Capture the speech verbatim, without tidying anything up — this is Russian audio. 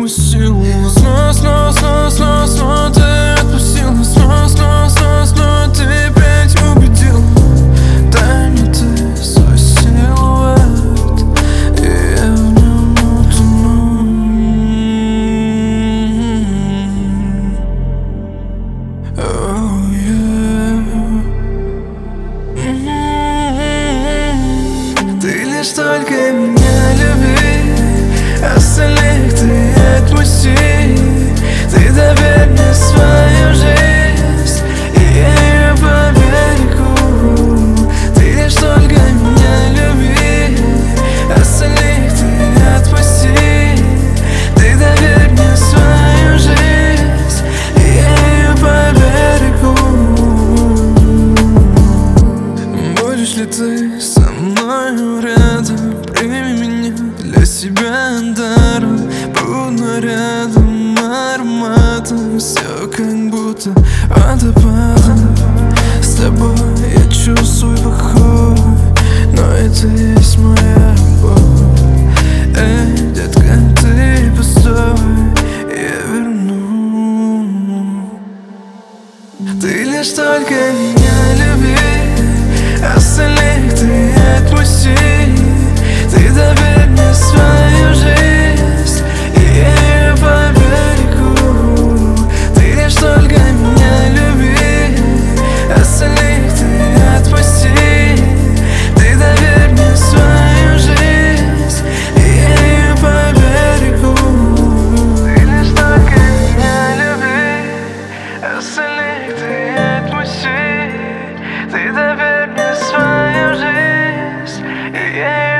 отпустил. Снова, снова, снова, снова, снова ты отпустил. Снова, снова, снова, снова ты опять убедил. Дай мне ты свой силуэт, и я в нем утону. Oh, yeah. Ты лишь только меня люби, остальных ты отпусти. Ты доверь мне свою жизнь, и я ее поберегу. Ты лишь только меня люби, остальных ты отпусти. Ты доверь мне свою жизнь, и я ее поберегу. Будешь ли ты со мною рядом? Прими меня для себя даром. Буду рядом ароматом, все как будто водопадом. С тобой я чувствую покой, но это есть моя боль. Эй, детка, ты постой, я верну. Ты лишь только меня люби, остальных ты отпусти. Ты доверь мне свою жизнь, и я ее поберегу. Ты лишь только меня люби, остальных ты отпусти. Ты доверь мне свою жизнь, и я ее поберегу. Ты лишь только меня люби, остальных ты отпусти. Ты доверь мне свою жизнь, и я